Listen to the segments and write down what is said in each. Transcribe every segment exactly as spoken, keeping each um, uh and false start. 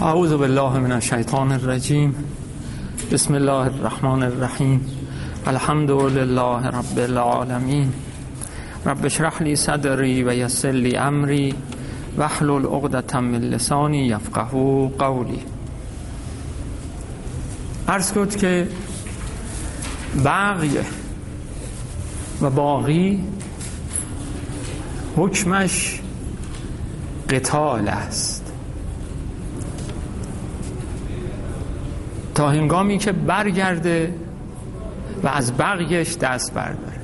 اعوذ بالله من الشیطان الرجیم. بسم الله الرحمن الرحیم. الحمد لله رب العالمین. رب اشرح لی صدری و یسر لی امری واحلل عقدة من لسانی یفقهوا قولی. عرض کرد که بغی و باغی حکمش قتال است تا هنگامی که برگرده و از بغیش دست برداره.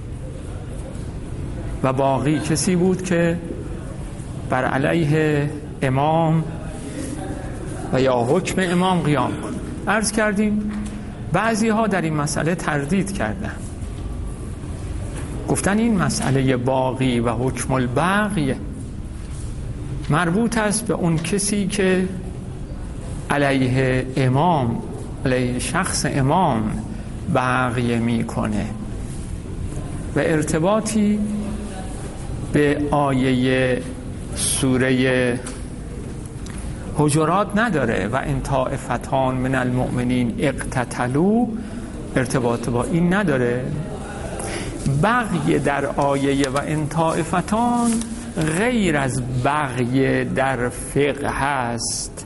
و باغی کسی بود که بر علیه امام و یا حکم امام قیام کنه. عرض کردیم بعضی ها در این مسئله تردید کردن، گفتن این مسئله باغی و حکم البغی مربوط است به اون کسی که علیه امام، علیه شخص امام بغی میکنه و ارتباطی به آیه سوره حجرات نداره. و ان طائفتان من المؤمنین اقتتلوا، ارتباط با این نداره. بغی در آیه و ان طائفتان غیر از بغی در فقه هست.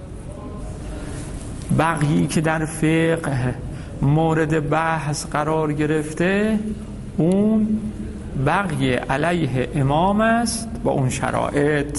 بغی که در فقه مورد بحث قرار گرفته اون بغی علیه امام است با اون شرایط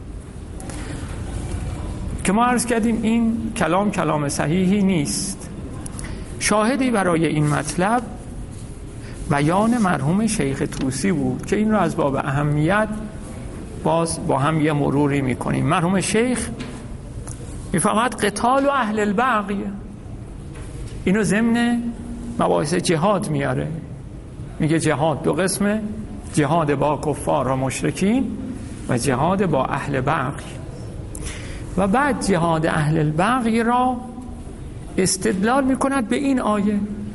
که ما عرض کردیم این کلام کلام صحیحی نیست. شاهدی برای این مطلب بیان مرحوم شیخ طوسی بود که این رو از باب اهمیت باز با هم یه مروری میکنیم. مرحوم شیخ میفهمد قتال و اهل البغی، اینو ضمن مباحث جهاد میاره. میگه جهاد دو قسمه، جهاد با کفار و مشرکین و جهاد با اهل بغی. و بعد جهاد اهل البغی را استدلال میکند به این آیه.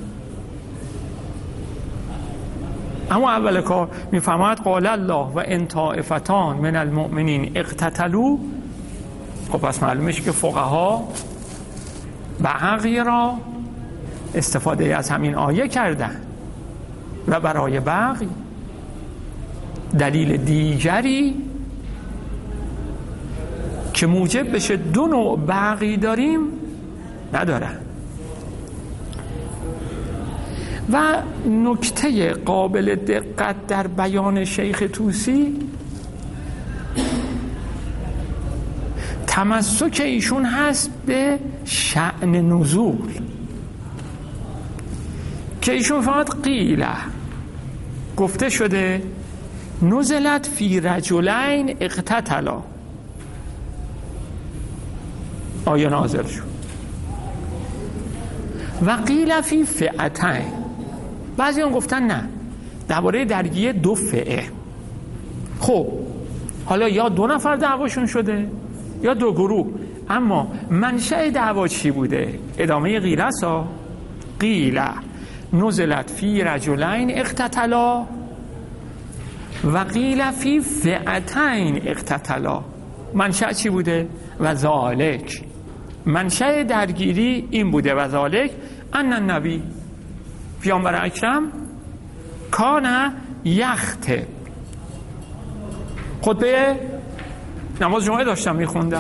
اما اول کار میفهمد قال الله و ان طائفتان من المؤمنین اقتتلوا. خب پس معلومه که فقها بغی را استفاده از همین آیه کردن و برای بغی دلیل دیگری که موجب بشه دو نوع بغی داریم ندارن. و نکته قابل دقت در بیان شیخ طوسی تمسک ایشون هست به شأن نزول که ایشون فقط قیله گفته شده نزلت فی رجلین اقتتلا، آیه نازل شد. و قیل فی فئتین، بعضی هم گفتن نه درباره درگیری دو فئه. خب حالا یا دو نفر دعواشون شده یا دو گروه، اما منشأ دعوا چی بوده؟ ادامه قیله سا قیله نزلت فی رجلین اقتتلا و قیل فی فئتین اقتتلا. منشأ چی بوده؟ و ذالک، منشأ درگیری این بوده. و ذالک ان النبی، پیامبر اکرم کان یخطب، خطبه نماز جمعه داشتم میخوندم،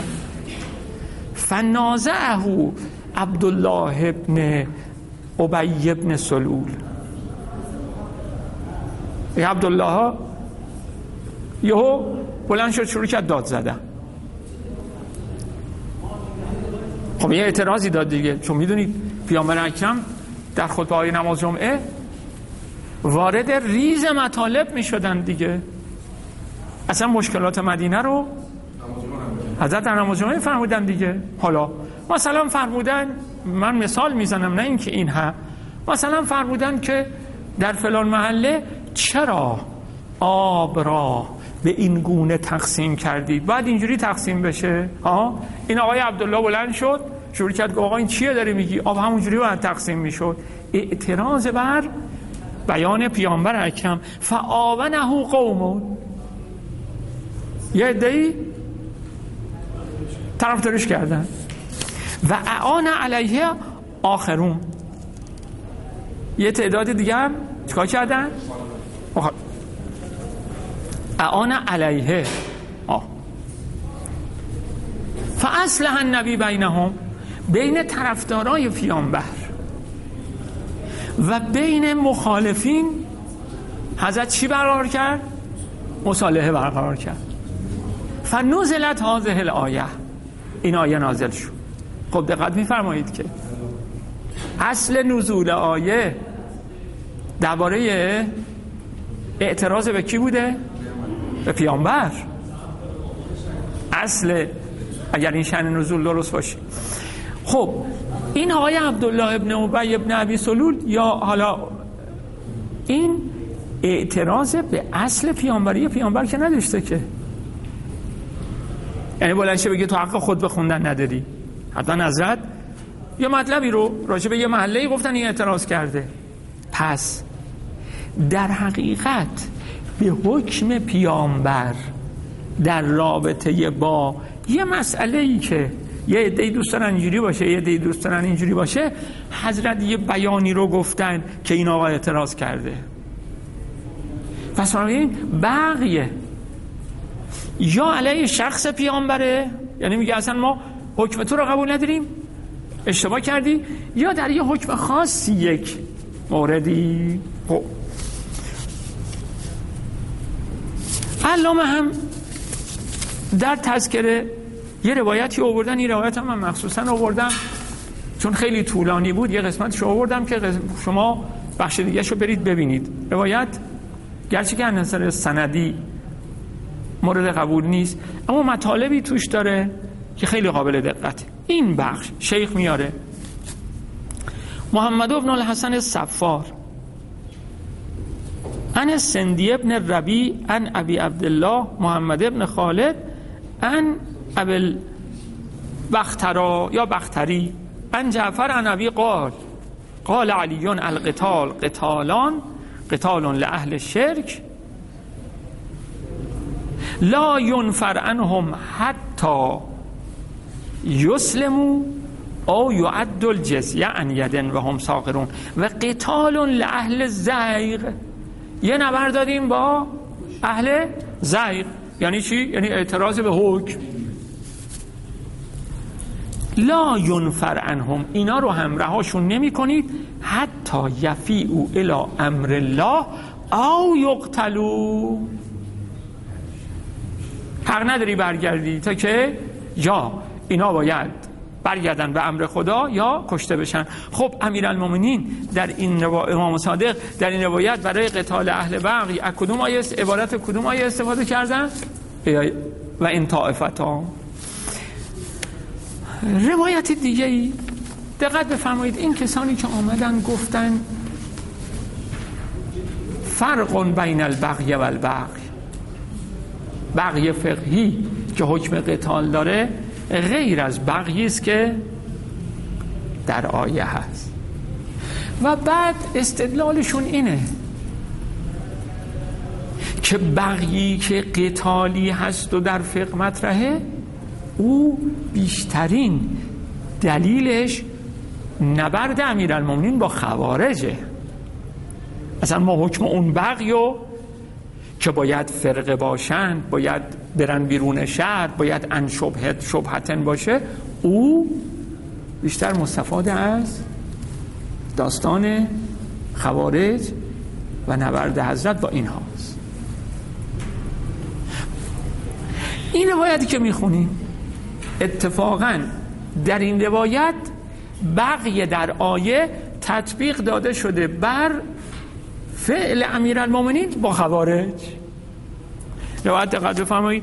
فنازعه عبدالله ابن ابی ابن سلول. ای عبدالله یهو بلند شد شروع کرد داد زدن. خب یه اعتراضی داد دیگه، چون میدونید پیامبر اکرم در خطبه های نماز جمعه وارد ریز مطالب میشدن دیگه. اصلا مشکلات مدینه رو حضرت در نماز جمعه فرمودن دیگه. حالا مثلا فرمودن، من مثال میزنم نه اینکه این ها، مثلا فرمودن که در فلان محله چرا آب را به این گونه تقسیم کردید، بعد اینجوری تقسیم بشه. ها این آقای عبدالله بلند شد شروع کرد آقا این چیه داری میگی؟ آب همونجوری باید تقسیم میشد. اعتراض بر بیان پیامبر اکرم. فآونه قوم، یه عده‌ای طرفدارش کردن. و اعان علیه آخرون، یه تعداد دیگه هم چیکار کردن؟ اعان علیه آه فاصلح النبی بینهم، بین طرفدارای پیامبر و بین مخالفین حضرت چی برقرار کرد؟ مصالحه برقرار کرد. فنزلت هذه الآیه، این آیه نازل شد. خب دقت می‌فرمایید که اصل نزول آیه درباره اعتراض به کی بوده؟ به پیامبر. اصل، اگر این شأن نزول درست باشه. خب این آقای عبدالله ابن ابی ابن ابی سلول، یا حالا این اعتراض به اصل پیامبری پیامبر که نداشته که، یعنی بلنشه بگه تو حق خود بخوندن نداری. حتما حضرت یه مطلبی رو راجع به یه محله‌ای گفتن، این اعتراض کرده. پس در حقیقت به حکم پیامبر در رابطه با یه مسئله‌ای که یه عده‌ای دوست دارن اینجوری باشه، یه عده‌ای دوست دارن اینجوری باشه، حضرت یه بیانی رو گفتن که این آقا اعتراض کرده. پس ببین بقیه یا علیه شخص پیامبره، یعنی میگه اصلا ما حکم تو رو قبول نداریم، اشتباه کردی، یا در یه حکم خاصی یک موردی. خب علامه هم در تذکره یه روایتی آوردن، این روایت هم من مخصوصا آوردم چون خیلی طولانی بود، یه قسمتش آوردم که شما بخش دیگه شو برید ببینید. روایت گرچه که از نظر سندی مورد قبول نیست، اما مطالبی توش داره که خیلی قابل دقته. این بخش شیخ میاره: محمد ابن الحسن الصفار عن سندی ابن ربیع عن ابی عبدالله محمد ابن خالد عن ابی بخترا یا بختری عن جعفر عن ابی قال قال علی القتال قتالان قتال لأهل الشرک لا ينفر عنهم حتی یسلموا او یعد الجزیه عن ید و هم صاغرون و قتال لأهل الزیغ. یه نبرد دادیم با اهل زیغ. یعنی چی؟ یعنی اعتراض به حکم. لا ینفر عنهم، اینا رو هم رهاشون نمی کنید حتی یفیعوا الی امر الله او یقتلوا. حق نداری برگردی تا که یا اینا باید برگردن به امر خدا یا کشته بشن. خب امیرالمومنین در این روایت، امام صادق در این روایت برای قتال اهل بغی از کدوم آیه عبارت کدوم آیه استفاده کردن؟ و این طائفتا. روایت دیگه ای دقت بفرمایید، این کسانی که آمدن گفتن فرق بین البغی و البغی، بغی فقهی که حکم قتال داره غیر از بغی است که در آیه هست. و بعد استدلالشون اینه که بغی که قتالی هست و در فقه مطرحه، او بیشترین دلیلش نبرد امیرالمومنین با خوارجه. اصلا ما حکم اون بغیو که باید فرقه باشن، باید برن بیرون شهر، باید ان شبهت شبهتن باشه، او بیشتر مستفاد از داستان خوارج و نبرد حضرت با این هاست. این روایتی که میخونیم اتفاقا در این روایت بقیه در آیه تطبیق داده شده بر فعل امیرالمومنین با خوارج. روایت دقت بفرمایید،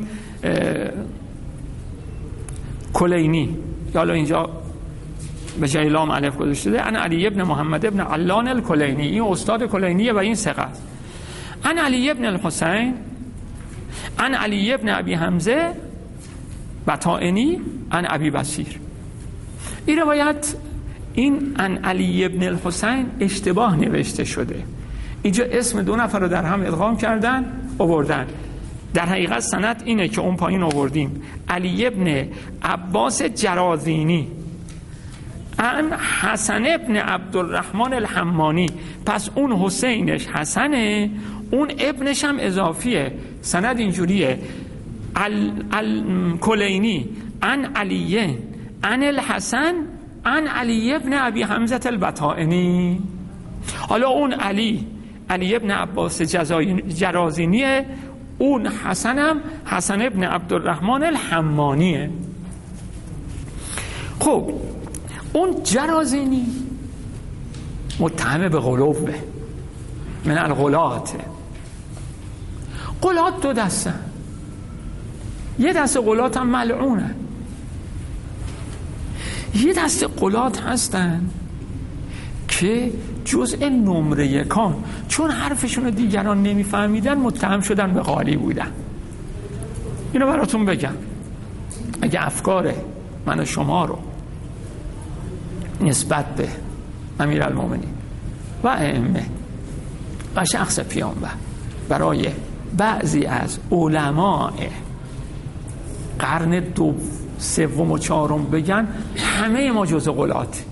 کلینی، حالا اینجا به جای لام الف گذاشته شده، ان علی ابن محمد ابن علان الکلینی، این استاد کلینیه و این ثقه است. ان علی ابن الحسین ان علی ابن ابی حمزه بطائنی ان ابی بصیر. این روایت این ان علی ابن الحسین اشتباه نوشته شده، اینجا اسم دو نفر رو در هم ادغام کردن آوردن. در حقیقت سند اینه که اون پایین آوردیم علی ابن عباس جرازینی ان حسن ابن عبدالرحمن الحمانی. پس اون حسینش حسنه، اون ابنش هم اضافیه. سند اینجوریه الکلینی ان علیه ان الحسن ان علی ابن ابی حمزه البطائنی. حالا اون علی علی ابن عباس جرازینیه، اون حسن هم حسن ابن عبدالرحمن الحمانیه. خب اون جرازینی متهم به غلوبه، من الغلات. غلات دو دسته، یه دسته غلات هم ملعونه، یه دسته غلات هستن که جزء نمره یکان، چون حرفشون رو دیگران نمیفهمیدن متهم شدن به غالی بودن. اینو براتون بگم، اگه افکار من و شما رو نسبت به امیرالمومنین و ائمه و شخص پیامبر برای بعضی از علماء قرن دو سوم و چهارم بگن، همه ما جزء غلات.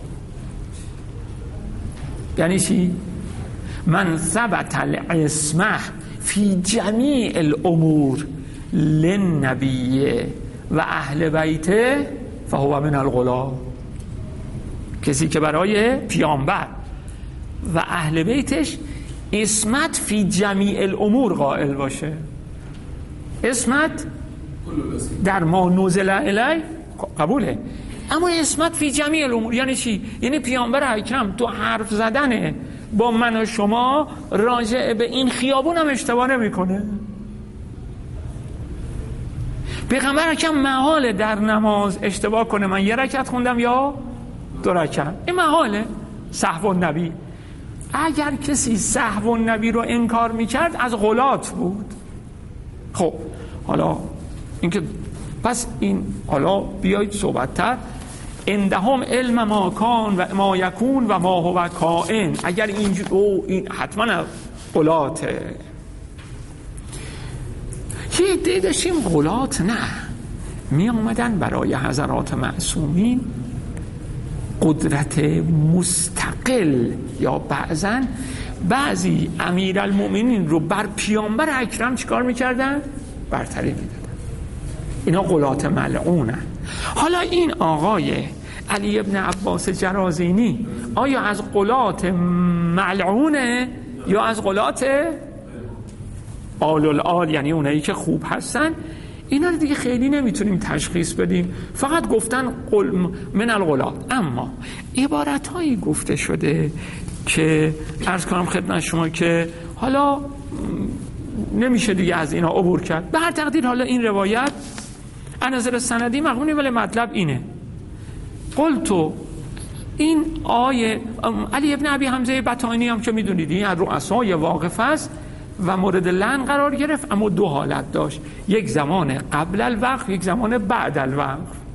یعنی چی؟ من ثبت العصمه فی جمیع الامور للنبی و اهل بیته فهو من الغلا. کسی که برای پیامبر و اهل بیتش عصمت فی جمیع الامور قائل باشه، عصمت در ما نزل الی قبوله، اما عصمت فی جمیع الامور یعنی چی؟ یعنی پیامبر اکرم تو حرف زدنه با من و شما راجع به این خیابون هم اشتباه نمیکنه. پیغمبر اکرم محاله در نماز اشتباه کنه، من یه رکعت خوندم یا دو رکعت، این محاله. سهو النبی، اگر کسی سهو النبی رو انکار میکرد از غلات بود. خب حالا اینکه پس این حالا بیایید صحبت‌تر، عندهم علم ما کان و ما یکون و ما هو کائن. اگر اینجور او این حتما غلاته. یه عده داشتیم غلات نه، می آمدن برای حضرات معصومین قدرت مستقل یا بعضن بعضی امیرالمومنین رو بر پیامبر اکرم چیکار میکردن؟ برتری میدادن. اینا غلات ملعونن. حالا این آقای علی ابن عباس جرازینی آیا از غلات ملعونه یا از غلات آل الآل، یعنی اونایی که خوب هستن؟ اینا رو دیگه خیلی نمیتونیم تشخیص بدیم، فقط گفتن قل من الغلات. اما عبارت هایی گفته شده که عرض کنم خدمت شما که حالا نمیشه دیگه از اینا عبور کرد. به هر تقدیر حالا این روایت از نظر سندی مقبوله، ولی مطلب اینه. قلتو این آیه علی ابن ابی حمزه بطائنی هم که میدونید این از رؤسای واقف است و مورد لعن قرار گرفت، اما دو حالت داشت، یک زمان قبل الوقف، یک زمان بعد الوقف.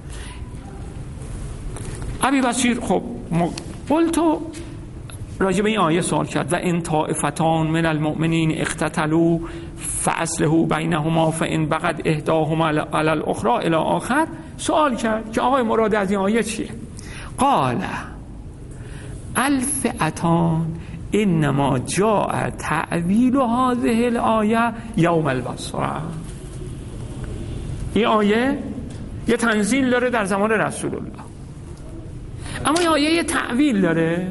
ابی بصیر خب قلتو راجب این آیه سوال کرد و ان طائفتان من المؤمنین اقتتلوا فاصلحوا بینهما فان بغت احداهما علی الاخرى الی آخر. سوال کرد که آقای مراد از این آیه چیه؟ قال الفئتان انما جاء تعویل هذه الآیه یوم البصره. این آیه یه تنزیل داره در زمان رسول الله، اما این آیه یه تعویل داره.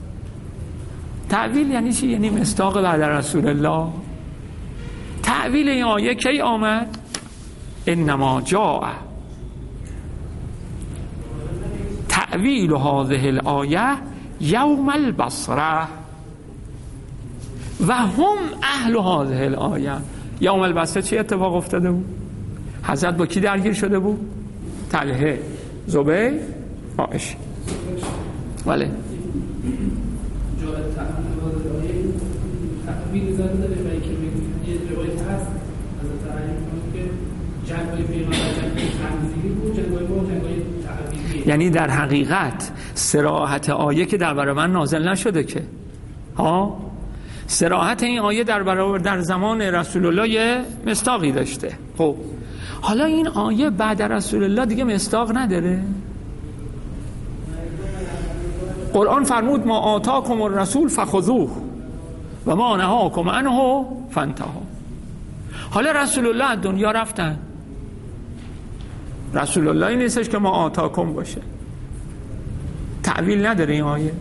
تعویل یعنی چی؟ یعنی مصداق بعد رسول الله. تعویل این آیه کی آمد؟ انما جاء تعویل هذه الآیه یوم البصره و هم اهل هذه الآیه. یوم البصره چی اتفاق افتاده بود؟ حضرت با کی درگیر شده بود؟ طلحه، زبیر، عایشه. ولی تعبیر زده داره و اینکه یه روایت هست از تعریف که جنگ پیغمبر جنگ تنزیلی بود، جنگ با جنگ تعبیری، یعنی در حقیقت صراحت آیه که درباره من نازل نشده که ها، صراحت این آیه در برابر در زمان رسول الله یه مصداقی داشته. خب حالا این آیه بعد رسول الله دیگه مصداق نداره. قرآن فرمود ما آتاکم الرسول فخذوه و ما نهاکم عنه فانتهوا. حالا رسول الله از دنیا رفتن، رسول الله این نیستش که ما آتاکم باشه، تعویل نداره این آیه.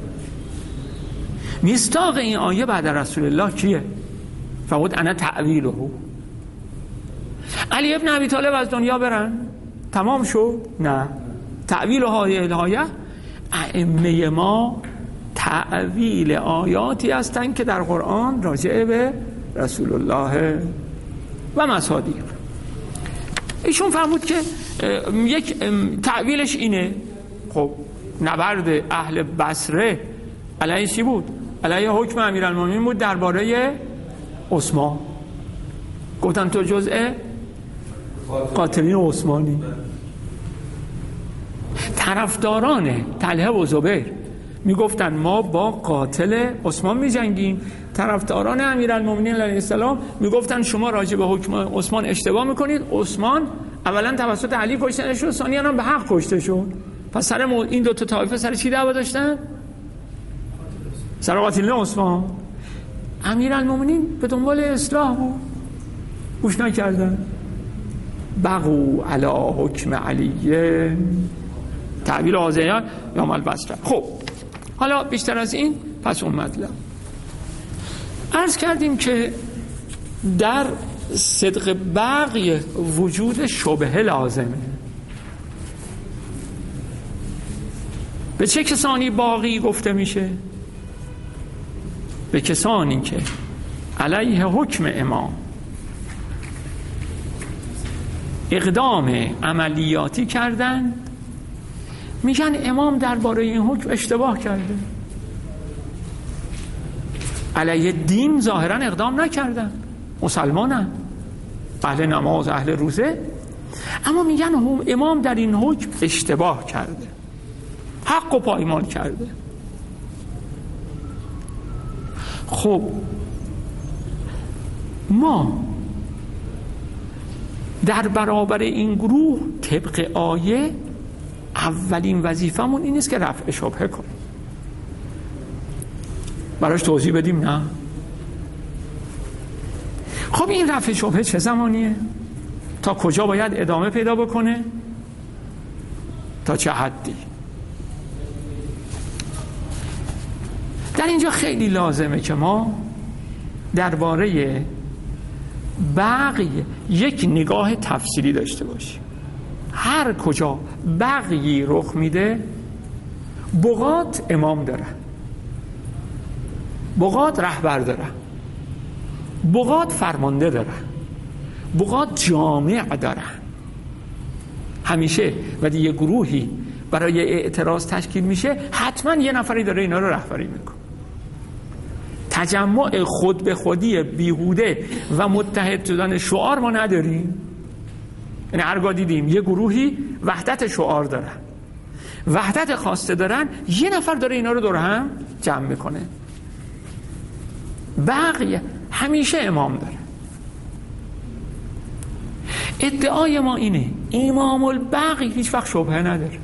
مصداق این آیه بعد رسول الله کیه؟ فرمود انا تعویله. علی ابن ابی طالب از دنیا برن تمام شد؟ نه. تعویل های الهایه ائمه ما تعویل آیاتی هستند که در قرآن راجع به رسول الله و مصادیق. ایشون فرمود که یک تعویلش اینه. خب نبرد اهل بصره علیه چی بود؟ علیه حکم امیرالمومنین بود درباره عثمان. گفتن تو جزء قاتلین عثمانی. طرفداران طلحه و زبیر میگفتن ما با قاتل عثمان میجنگیم، طرفداران امیرالمومنین علیه السلام میگفتن شما راجع به حکم عثمان اشتباه میکنید. عثمان اولا توسط علی کشته شد، ثانیاً هم به حق کشته شد. پس سر این دو تا طایفه سر چی دعوا داشتن؟ سر قاتلین عثمان. امیرالمومنین به دنبال اصلاح بود، گوش نکردن. بقوا علی حکم علیه، تعبیر آزیان یا مال بصره. خب حالا بیشتر از این پس اون مطلب عرض کردیم که در صدق بقی وجود شبهه لازمه. به چه کسانی باقی گفته میشه؟ به کسانی که علیه حکم امام اقدام عملیاتی کردن، میگن امام درباره این حکم اشتباه کرده. علیه دین ظاهرا اقدام نکردن، مسلمانن، اهل نماز، اهل روزه، اما میگن امام در این حکم اشتباه کرده، حق و پایمال کرده. خب ما در برابر این گروه طبق آیه اولین وظیفمون این نیست که رفع شبهه کنیم، براش توضیح بدیم، نه. خب این رفع شبهه چه زمانیه؟ تا کجا باید ادامه پیدا بکنه؟ تا چه حدی؟ در اینجا خیلی لازمه که ما درباره بقیه یک نگاه تفصیلی داشته باشیم. هر کجا بقیه رخ میده بغات امام داره، بغات رهبر داره، بغات فرمانده داره، بغات جامع داره. همیشه وقتی یه گروهی برای اعتراض تشکیل میشه حتما یه نفری داره اینا رو رهبری میکنه. تجمع خود به خودی بیهوده و متحد شدن شعار ما نداریم. یعنی هرگاه دیدیم یه گروهی وحدت شعار دارن، وحدت خواسته دارن، یه نفر داره اینا رو دور هم جمع میکنه. بقیه همیشه امام داره. ادعای ما اینه امام البقی هیچ وقت شبهه نداره.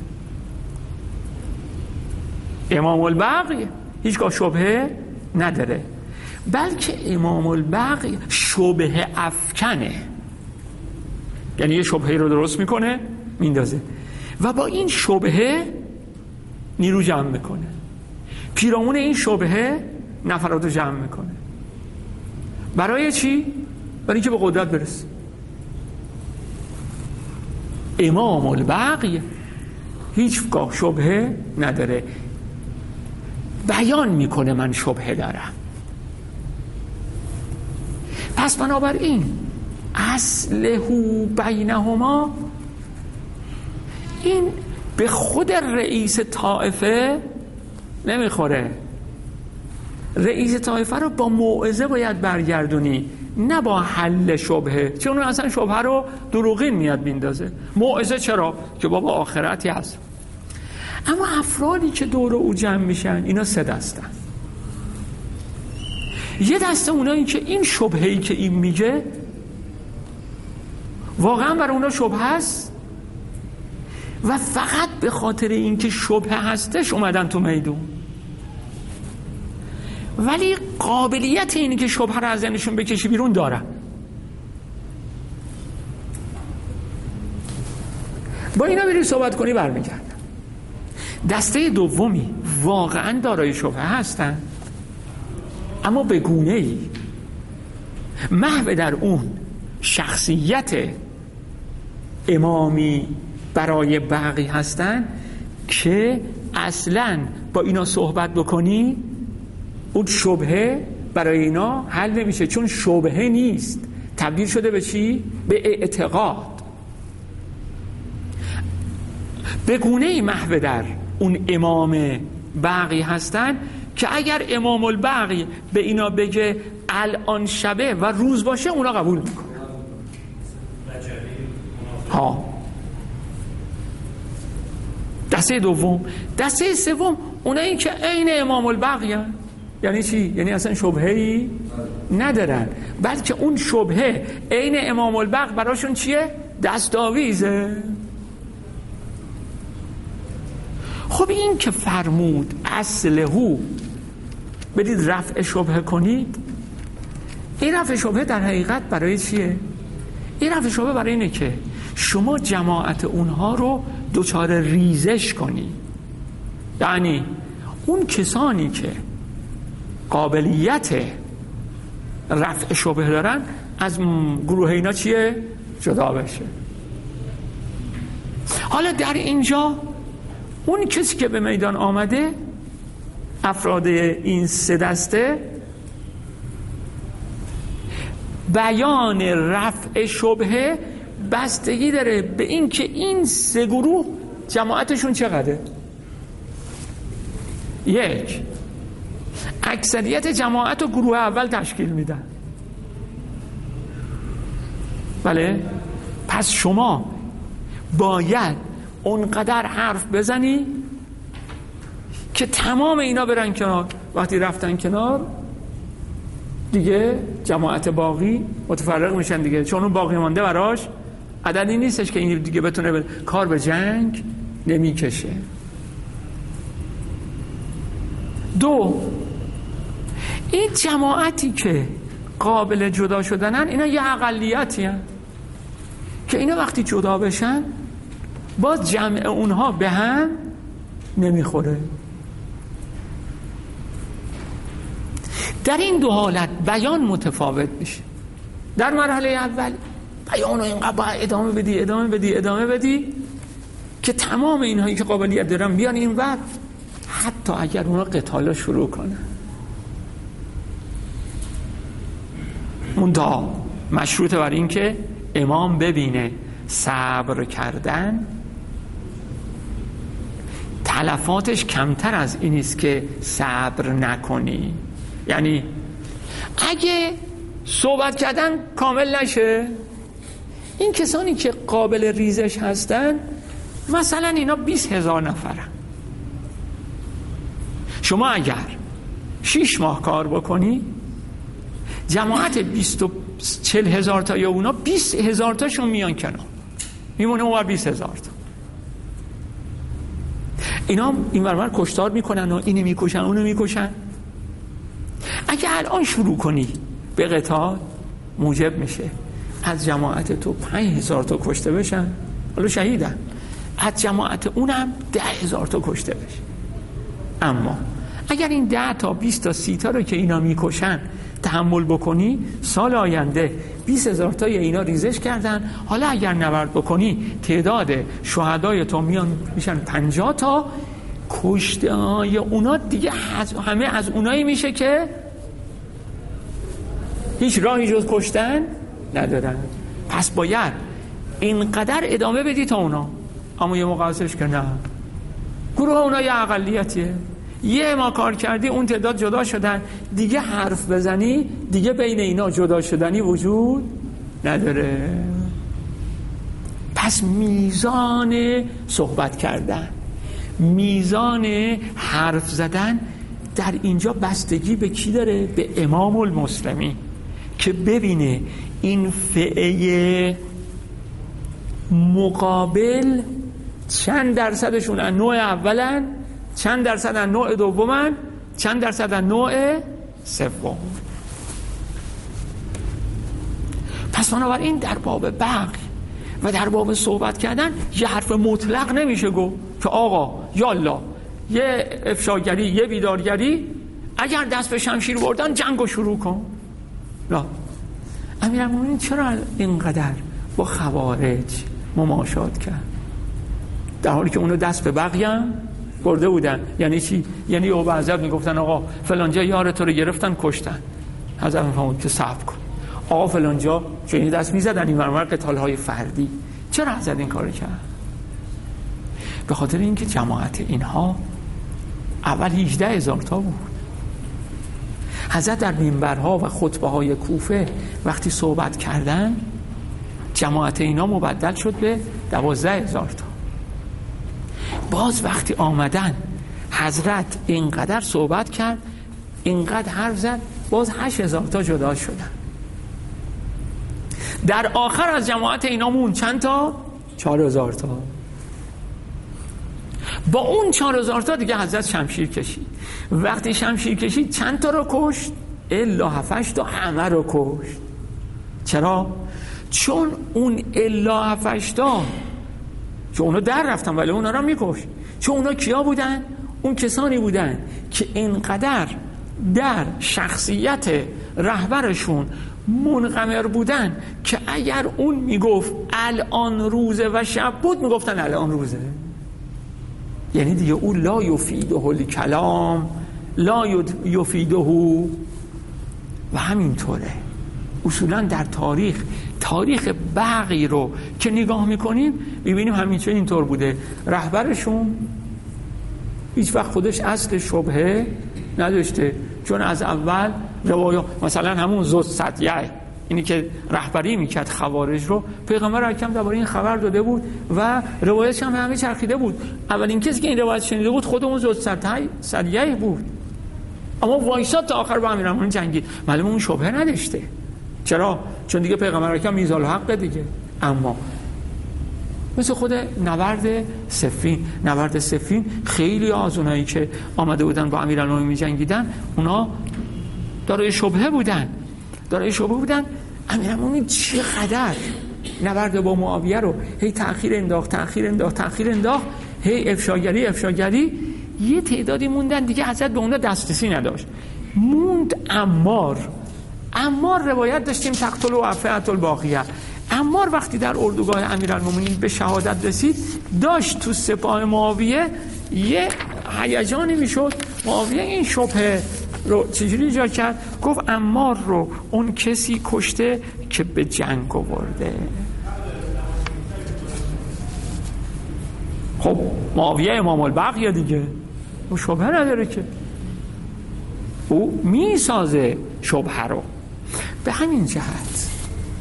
امام البقی هیچگاه شبهه نداره، بلکه امام البقی شبهه افکنه. یعنی یه شبهه رو درست میکنه، میندازه و با این شبهه نیرو جمع میکنه، پیرامون این شبهه نفرات رو جمع میکنه. برای چی؟ برای اینکه به قدرت برسه. امام البقی هیچگاه شبهه نداره، بیان میکنه من شبهه دارم. پس بنابراین اصله بینهما این به خود رئیس طائفه نمیخوره. رئیس طائفه رو با موعظه باید برگردونی، نه با حل شبهه، چون اصلا شبهه رو دروغین میاد بیندازه. موعظه چرا؟ که بابا آخرتی هست. اما افرادی که دور او جمع میشن اینا سه دستن. یه دسته اونایی که این شبهه‌ای که این میگه واقعا برای اونا شبهه است و فقط به خاطر اینکه شبهه هستش اومدن تو میدون، ولی قابلیت اینی که شبهه رو از ذهنشون بکشی بیرون دارن. با اینا بری صحبت کنی برمیگردن. دسته دومی واقعا دارای شبهه هستن، اما به گونه ای محو در اون شخصیت امامی برای بقی هستن که اصلا با اینا صحبت بکنی اون شبهه برای اینا حل نمیشه، چون شبهه نیست، تبدیل شده به چی؟ به اعتقاد. به گونه ای محو در اون امام بقی هستن که اگر امام البقی به اینا بگه الان شبه و روز باشه اونا قبول میکنن. ها دسته دوم. دسته سوم اونایی که عین امام البقی هستن. یعنی چی؟ یعنی اصلا شبهه‌ای ندارن، بلکه اون شبهه عین امام البقی براشون چیه؟ دستاویزه. خب این که فرمود اصلهو بدید رفع شبهه کنید، این رفع شبهه در حقیقت برای چیه؟ این رفع شبهه برای اینه که شما جماعت اونها رو دچار ریزش کنی. یعنی اون کسانی که قابلیت رفع شبهه دارن از گروه اینا چیه؟ جدا بشه. حالا در اینجا اون کسی که به میدان آمده، افراد این سه دسته، بیان رفع شبهه بستگی داره به این که این سه گروه جماعتشون چقدره. یک، اکثریت جماعت و گروه اول تشکیل میدن. بله؟ پس شما باید اونقدر حرف بزنی که تمام اینا برن کنار. وقتی رفتن کنار دیگه جماعت باقی متفرق میشن دیگه، چون اون باقی مانده براش عددی نیستش که این دیگه بتونه بل... کار به جنگ نمیکشه. دو، این جماعتی که قابل جدا شدنن اینا یه اقلیتی هن که اینا وقتی جدا بشن باز جمع اونها به هم نمیخوره. در این دو حالت بیان متفاوت میشه. در مرحله اول بیان رو اینقدر باید ادامه بدی ادامه بدی ادامه بدی که تمام اینهایی که قابلیت دارن بیان این ور، حتی اگر اونا قتال شروع کنن. منتها مشروطه بر این که امام ببینه صبر کردن تلفاتش کمتر از این است که صبر نکنی. یعنی اگه صحبت کردن کامل نشه، این کسانی که قابل ریزش هستن مثلا اینا بیست هزار نفرن، شما اگر شیش ماه کار بکنی جماعت بیست و چل هزار تا یا اونا بیست هزار تاشون میان کنار، میمونه اونور بیست هزار تا. اینا این ورور کشتار میکنن و اینو میکشن اونو میکشن. اگه الان شروع کنی به قتال موجب میشه از جماعت تو پنج هزار تا کشته بشن، حالا شهیدن، از جماعت اونم ده هزار تا کشته بشه. اما اگر این ده تا بیست تا سی تا رو که اینا میکشن تحمل بکنی، سال آینده بیست هزار تا اینا ریزش کردن، حالا اگر نبرد بکنی تعداد شهدای تو میان میشن پنجاه تا، کشته های اونا دیگه همه از اونایی میشه که هیچ راهی جز کشتن ندارن. پس باید اینقدر ادامه بدی تا اونا. اما یه موقع هستش که نه، گروه اونا یه اقلیتیه، یه ما کار کردی اون تعداد جدا شدن، دیگه حرف بزنی دیگه بین اینا جدا شدنی وجود نداره. پس میزان صحبت کردن، میزان حرف زدن در اینجا بستگی به کی داره؟ به امام المسلمین که ببینه این فئه مقابل چند درصدشون از نوع اولن، چند درصد از نوع دومن، چند درصد از نوع سوم. پس بنابراین در باب بغی و در باب صحبت کردن یه حرف مطلق نمیشه گفت که آقا یالا یه افشاگری یه بیدارگری اگر دست به شمشیر بردن جنگو شروع کن. لا، امیرالمومنین چرا اینقدر با خوارج مماشات کرد در حالی که اونو دست به بغی هم برده بودن؟ یعنی چی؟ یعنی او بعضی‌ها میگفتن آقا فلانجا یار تو رو گرفتن کشتن، حضرت میفهمون که صبر کن. آقا فلانجا چون دست میزدن این مرمر قتال‌های فردی. چرا حضرت این کارو کرد؟ به خاطر اینکه جماعت اینها اول هجده هزار تا بود. حضرت در منبرها و خطبه های کوفه وقتی صحبت کردن جماعت اینا مبدل شد به دوازده هزار تا. باز وقتی آمدن حضرت اینقدر صحبت کرد، اینقدر حرف زد، باز هشت هزار تا جدا شدن. در آخر از جماعت اینا مون چند تا؟ چهار هزار تا. با اون چهار هزار تا دیگه حضرت شمشیر کشید. وقتی شمشیر کشید چند تا رو کشت؟ الا هفتش تا همه رو کشت. چرا؟ چون اون الا هفتش تا چون اونا در رفتن ولی اونا رو میکشت. چون اونا کیا بودن؟ اون کسانی بودن که اینقدر در شخصیت رهبرشون منغمر بودن که اگر اون میگفت الان روزه و شب بود میگفتن الان روزه. یعنی دیگه اون لا یفیده الکلام لا یفیده. و همینطوره اصولا در تاریخ تاریخ بغی رو که نگاه میکنیم میبینیم همینطور اینطور بوده. رهبرشون هیچ وقت خودش اصل شبهه نداشته، چون از اول روایات مثلا همون زود صدیه اینی که رهبری میکرد خوارج رو پیغمبر اکرم درباره این خبر داده بود و روایتش هم همه چرخیده بود. اولین کسی که این روایت شنیده بود خود اون زود صدیه بود، اما وایساد تا آخر با امیرالمومنین جنگید. معلومه اون شبهه نداشته. چرا؟ چون دیگه پیغمبر اکرم میزال حق دیگه. اما مثل خود نبرد صفین نبرد صفین خیلی از اونایی که آمده بودن با امیرالمومنین می‌جنگیدن اونا دارای شبهه بودن دارای شبهه بودن امیرالمومنین چقدر نبرد با معاویه رو هی تأخیر انداخت تأخیر انداخت تأخیر انداخت هی افشاگری افشاگری یه تعدادی موندن دیگه حضرت به اونا دسترسی نداشت. موند عمار عمار روایت داشتیم تقتل و عفیت الباقیه. عمار وقتی در اردوگاه امیرالمومنین به شهادت رسید داشت تو سپاه معاویه یه هیجانی میشد. معاویه این شبهه رو چجوری ایجاد کرد؟ گفت عمار رو اون کسی کشته که به جنگ آورده. خب معاویه امام البغیه دیگه، او شبهه نداره که، او میسازه شبهه رو. به همین جهت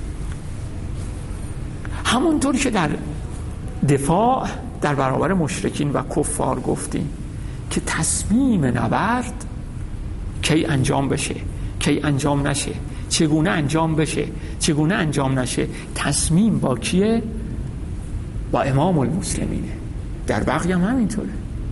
همونطور که در دفاع در برابر مشرکین و کفار گفتیم که تصمیم نبرد کی انجام بشه کی انجام نشه، چگونه انجام بشه چگونه انجام نشه، تصمیم با کیه؟ با امام المسلمینه. در بغی هم همینطوره.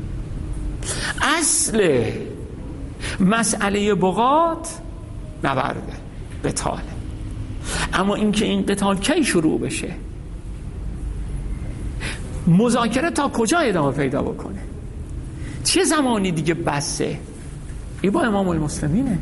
اصل مسئله بغات نبرده قتاله، اما اینکه این قتال کی شروع بشه، مذاکره تا کجا ادامه پیدا بکنه، چه زمانی دیگه بسه، این با امام المسلمینه.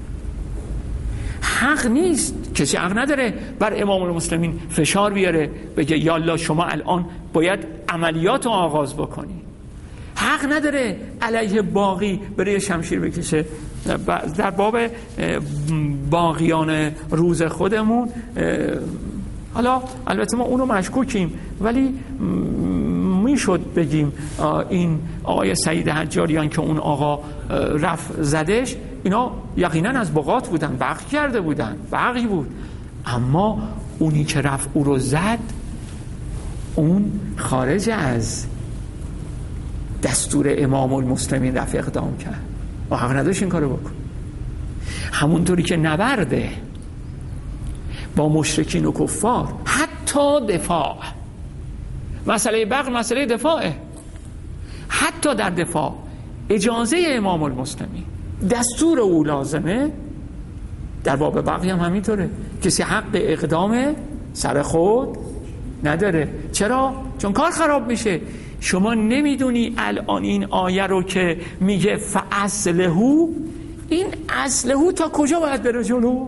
حق نیست، کسی حق نداره بر امام المسلمین فشار بیاره بگه یالا شما الان باید عملیات رو آغاز بکنی. حق نداره علیه باقی برای شمشیر بکشه. در باب باقیان روز خودمون حالا البته ما اونو مشکوکیم ولی میشد بگیم این آقای سعید حجاریان که اون آقا رفت زدش اینا یقینا از بغات بودن، بغی کرده بودن، بغی بود، اما اونی که رفت او رو زد اون خارج از دستور امام المسلمین رفت اقدام کرد. و حق نداشت این کارو بکن. همونطوری که نبرده با مشرکین و کفار حتی دفاع، مسئله بغل مسئله دفاعه، حتی در دفاع اجازه امام المسلمین دستور او لازمه، در باب بغی هم همینطوره، کسی حق اقدام سر خود نداره. چرا؟ چون کار خراب میشه. شما نمیدونی الان این آیه رو که میگه فاصلحوا، این اصلحو تا کجا باید بره جلو؟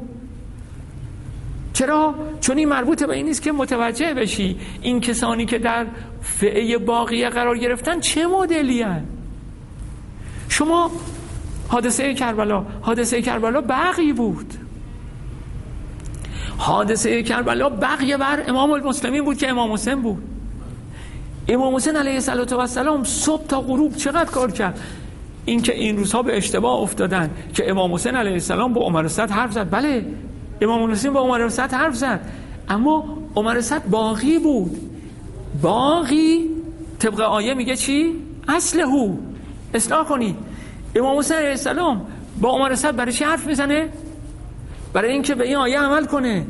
چرا؟ چون این مربوط به این نیست که متوجه بشی این کسانی که در فئه باقیه قرار گرفتن چه مدلی هن؟ شما حادثه کربلا، حادثه کربلا بغی بود، حادثه کربلا بغی بر امام المسلمین بود که امام حسین بود. امام حسین علیه السلام صبح تا غروب چقدر کار کرد. این که این روزها به اشتباه افتادن که امام حسین علیه السلام با عمر صد حرف زد، بله امام حسین با عمر صد حرف زد، اما عمر صد باقی بود. باقی طبق آیه میگه چی؟ اصلحو، اصلاح کنید. امام حسین علیه السلام با عمر صد برای چی حرف میزنه؟ برای اینکه به این آیه عمل کنه.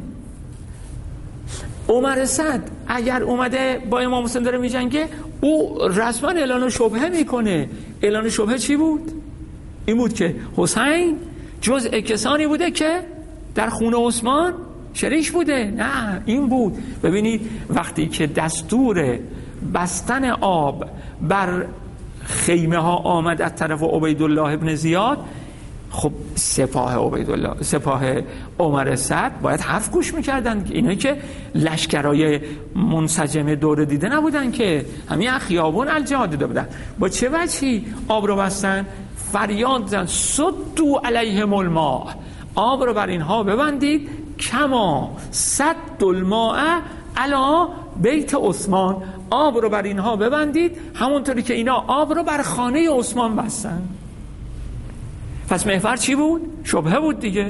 عمر صد اگر اومده با امام حسین داره میجنگه، او رسما اعلان شبهه میکنه. اعلان شبهه چی بود؟ این بود که حسین جزء کسانی بوده که در خون عثمان شریک بوده. نه، این بود. ببینید وقتی که دستور بستن آب بر خیمه ها آمد از طرف عبیدالله ابن زیاد، خب سپاه عبیدالله، سپاه عمر صد باید حرف گوش میکردن. اینایی که لشکرای منسجم دور دیده نبودن که، همین خیابون الجهاد دیده بودن. با چه وجهی آب رو بستن؟ فریاد زدن سدوا علیهم الماء، آب رو بر اینها ببندید، کما سد الماء علی بیت عثمان، آب رو بر اینها ببندید همونطوری که اینا آب رو بر خانه عثمان بستن. پس محور چی بود؟ شبهه بود دیگه.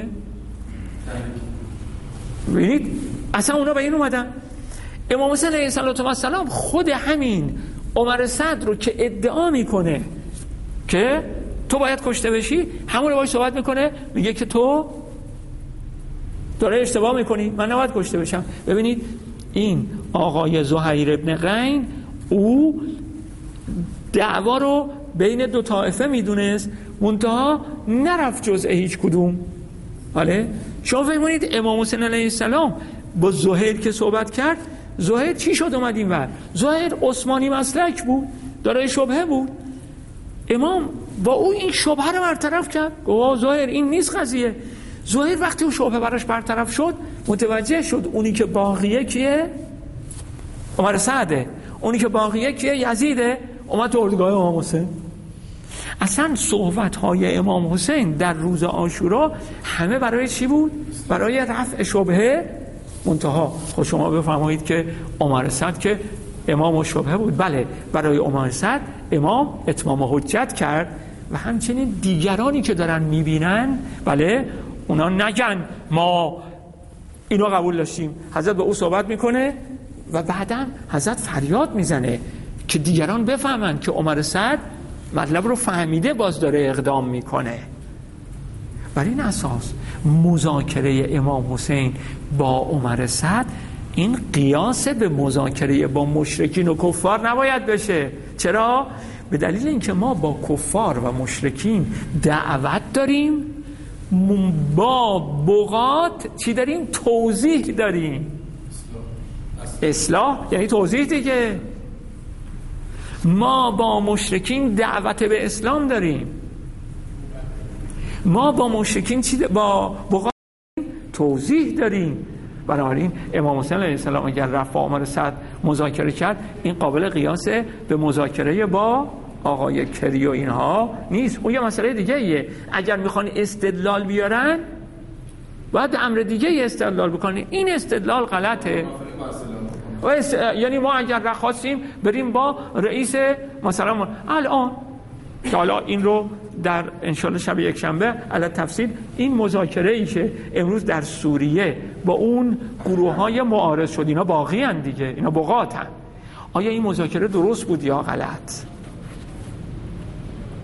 ببینید اصلا اونا به این اومدن. امام حسین علیه السلام خود همین عمر صد رو که ادعا میکنه که تو باید کشته بشی، همون رو باید صحبت میکنه، میگه که تو داره اشتباه میکنی، من نباید کشته بشم. ببینید این آقای زهیر ابن قین او دعوا رو بین دو طائفه میدونست، منتها نرفت جزء هیچ کدوم. حاله شما فهمونید امام حسین علیه السلام با زهیر که صحبت کرد، زهیر چی شد اومد این ور؟ زهیر عثمانی مسلک بود، دارای شبهه بود. امام با او این شبهه رو برطرف کرد، گفت زهیر این نیست قضیه. زهیر وقتی اون شبهه براش برطرف شد متوجه شد اونی که باقیه کیه؟ عمر سعده. اونی که باقیه کیه؟ یزیده. اومد تو اردوگاه امام حسین. اصلا صحبت‌های امام حسین در روز عاشورا همه برای چی بود؟ برای رفع شبهه. منتها خود شما بفرمایید که عمر صد که امام شبهه بود، بله برای عمر صد امام اتمام حجت کرد و همچنین دیگرانی که دارن میبینن، بله اونا نگن ما اینو قبول داشتیم. حضرت به او صحبت میکنه و بعدم حضرت فریاد میزنه که دیگران بفهمن که عمر صد مطلب رو فهمیده، باز داره اقدام میکنه. بر این اساس مذاکره امام حسین با عمر صد این قیاس به مذاکره با مشرکین و کفار نباید بشه. چرا؟ به دلیل اینکه ما با کفار و مشرکین دعوت داریم، با بغات چی داریم؟ توضیح داریم. اصلاح یعنی توضیح دیگه. ما با مشرکین دعوت به اسلام داریم، ما با مشرکین چی د... با بغات توضیح داریم. بنابراین امام حسین علیه السلام اگر رفت با عمر صد مذاکره کرد، این قابل قیاس به مذاکره با آقای کری و اینها نیست. اون یه مسئله دیگه ایه. اگر میخوان استدلال بیارن باید امر دیگه ای استدلال بکنی. این استدلال غلطه. و است... یعنی ما اگر خواستیم بریم با رئیس مثلا الان که حالا این رو در انشالله شب یک شنبه علی تفصیل، این مذاکره ای که امروز در سوریه با اون گروه های معارض شد، اینا باقی هن دیگه، اینا بغات هن. آیا این مذاکره درست بود یا غلط؟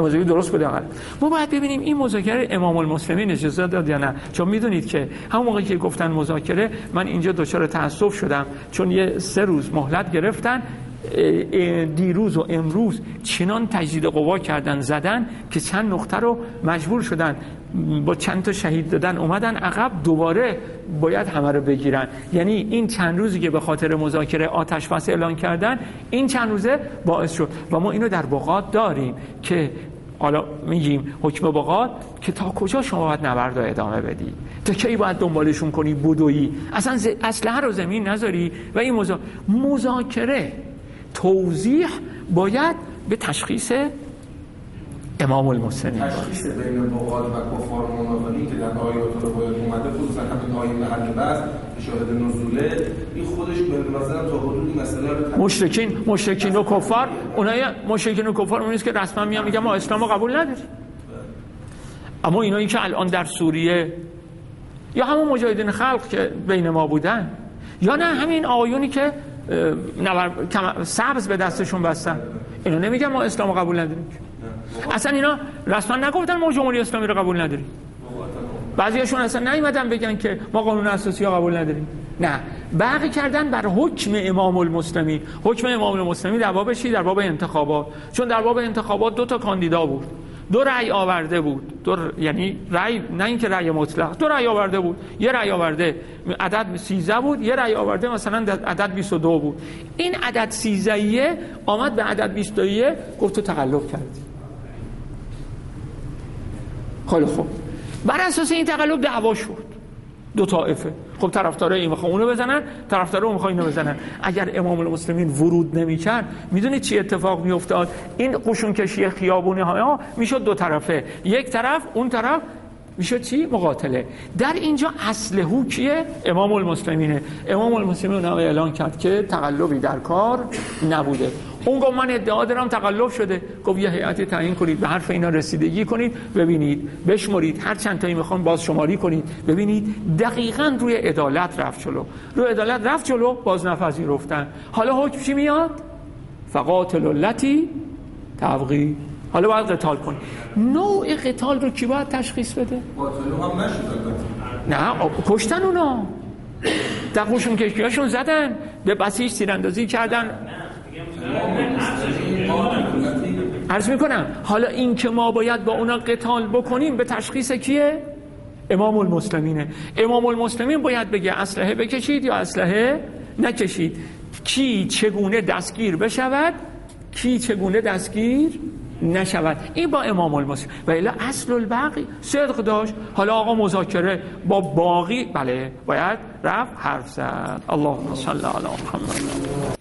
مذاکره درست بوده آخر. ما باید ببینیم این مذاکره امام المسلمین اجازه داد یا نه، چون میدونید که همون موقعی که گفتن مذاکره من اینجا دچار تأسف شدم، چون یه سه روز مهلت گرفتن، دیروز و امروز چنان تجدید قوا کردن زدن که چند نقطه رو مجبور شدن با چند تا شهید دادن اومدن عقب، دوباره باید همه رو بگیرن. یعنی این چند روزی که به خاطر مذاکره آتش بس اعلان کردن، این چند روزه باعث شد و ما اینو در بغداد داریم که حالا میگیم حکم بغداد که تا کجا شما باید نبرد رو ادامه بدی، تا کی باید دنبالشون کنی بدویی، اصلا ز... اسلحه رو زمین نذاری. و این مذا... مذاکره توضیح باید به تشخیص امام المسلمین، تشخیص بین بغداد و کفار و منافقین که در آیات رو باید اومده، خصوصا همین آیه محل بحث شاهد نزوله، این خودش به نظرم تا حدودی مسئله رو مشرکین مشرکین و کفار، اونای مشرکین و کفار اونیست که رسما میان میگن ما اسلام رو قبول نداریم. اما اینایی که الان در سوریه یا همون مجاهدین خلق که بین ما بودن، یا نه همین آیونی که نور... سبز به دستشون بستن، اینا نمیگن ما اسلام رو قبول نداریم. اصلا اینا رسما نگفتن ما جمهوری اسلامی رو قبول نداریم. بعضیاشون اصلا نیومدن بگن که ما قانون اساسی رو قبول نداریم. نه، بقی کردن بر حکم امام المسلمین. حکم امام المسلمین در باب چی؟ در باب انتخابات. چون در باب انتخابات دو تا کاندیدا بود، دو رأی آورده بود، دو ر... یعنی رأی، نه اینکه رأی مطلق، دو رأی آورده بود. یه رأی آورده عدد سیزده بود، یه رأی آورده مثلا عدد بیست و دو بود. این عدد سیزده آمد به عدد بیست و دو، گفت تو تقلب کردی. خیلی خوب، بر اساس این تقلب دعوا شد دو طائفه. خب طرفدارای این میخوان اونو بزنن، طرفدارا اون میخوان اینو بزنن. اگر امام المسلمین ورود نمیکرد، میدونید چی اتفاق میافتاد؟ این قشون کشی خیابونی ها میشد دو طرفه، یک طرف اون طرف میشد چی؟ مقاتله. در اینجا اصل هو کیه؟ امام المسلمینه. امام المسلمین هم اعلان کرد که تقلبی در کار نبوده. اون گفت من ادعا دارم تقلب شده. گفت یه هیئتی تعیین کنید، به حرف اینا رسیدگی کنید، ببینید، بشمرید، هر چند تایی میخوان باز شماری کنید، ببینید. دقیقاً روی عدالت رفت جلو. روی عدالت رفت جلو، باز نپذیرفتن. حالا حکم چی میاد؟ فقاتل التی تبغی. حالا باید قتال کنی. نوع قتال رو کی باید تشخیص بده؟ قاتلو هم نشد. نه، کشتن اونا. دقوشون کشکیاشون زدن، به بسیج تیراندازی کردن. عرض میکنم حالا این که ما باید با اونا قتال بکنیم به تشخیص کیه؟ امام المسلمینه. امام المسلمین باید بگه اسلحه بکشید یا اسلحه نکشید، کی چگونه دستگیر بشود، کی چگونه دستگیر نشود. این با امام المسلمین. و الا اصل الباقی صدق داشت. حالا آقا مذاکره با باقی، بله باید رفت حرف زد. اللهم صل علی محمد.